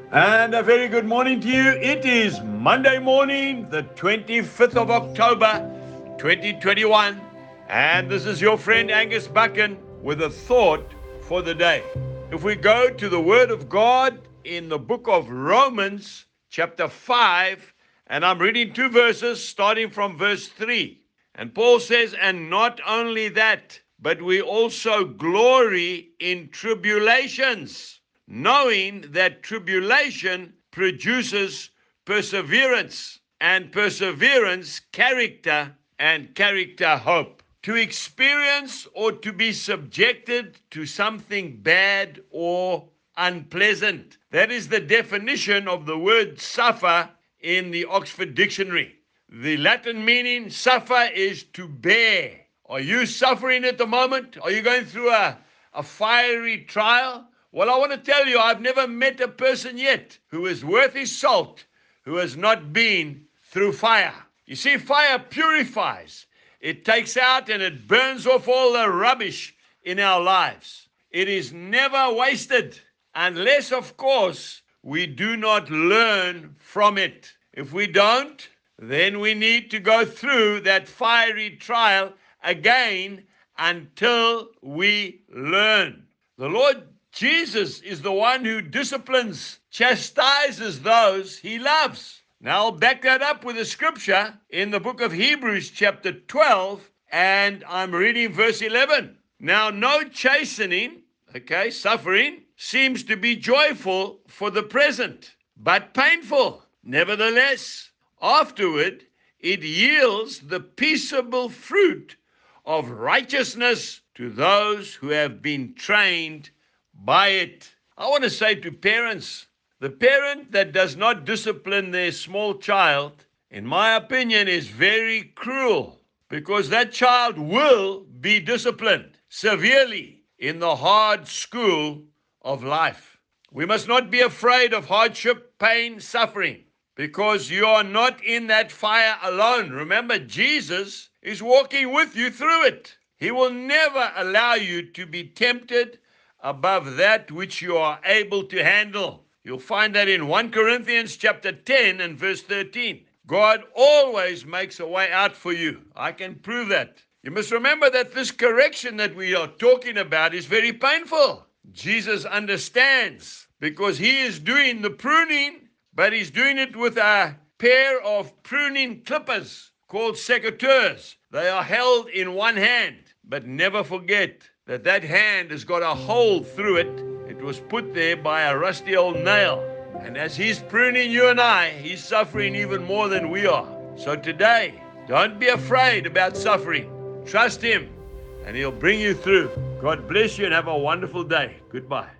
And a very good morning to you. It is Monday morning, the 25th of October, 2021. And this is your friend Angus Buchan with a thought for the day. If we go to the Word of God in the book of Romans, chapter 5, and I'm reading two verses starting from verse 3. And Paul says, and not only that, but we also glory in tribulations, knowing that tribulation produces perseverance, and perseverance, character, and character, hope. To experience or to be subjected to something bad or unpleasant. That is the definition of the word suffer in the Oxford Dictionary. The Latin meaning suffer is to bear. Are you suffering at the moment? Are you going through a fiery trial? Well, I want to tell you, I've never met a person yet who is worth his salt who has not been through fire. You see, fire purifies. It takes out and it burns off all the rubbish in our lives. It is never wasted unless, of course, we do not learn from it. If we don't, then we need to go through that fiery trial again until we learn. The Lord Jesus is the one who disciplines, chastises those he loves. Now I'll back that up with a scripture in the book of Hebrews chapter 12, and I'm reading verse 11. Now no chastening, suffering, seems to be joyful for the present, but painful. Nevertheless, afterward it yields the peaceable fruit of righteousness to those who have been trained by it. I want to say to parents, the parent that does not discipline their small child, in my opinion, is very cruel, because that child will be disciplined severely in the hard school of life. We must not be afraid of hardship, pain, suffering, because you are not in that fire alone. Remember, Jesus is walking with you through it. He will never allow you to be tempted above that which you are able to handle. You'll find that in 1 Corinthians chapter 10 and verse 13. God always makes a way out for you. I can prove that. You must remember that this correction that we are talking about is very painful. Jesus understands, because he is doing the pruning, but he's doing it with a pair of pruning clippers called secateurs. They are held in one hand, but never forget that that hand has got a hole through it. It was put there by a rusty old nail. And as he's pruning you and I, he's suffering even more than we are. So today, don't be afraid about suffering. Trust him, and he'll bring you through. God bless you and have a wonderful day. Goodbye.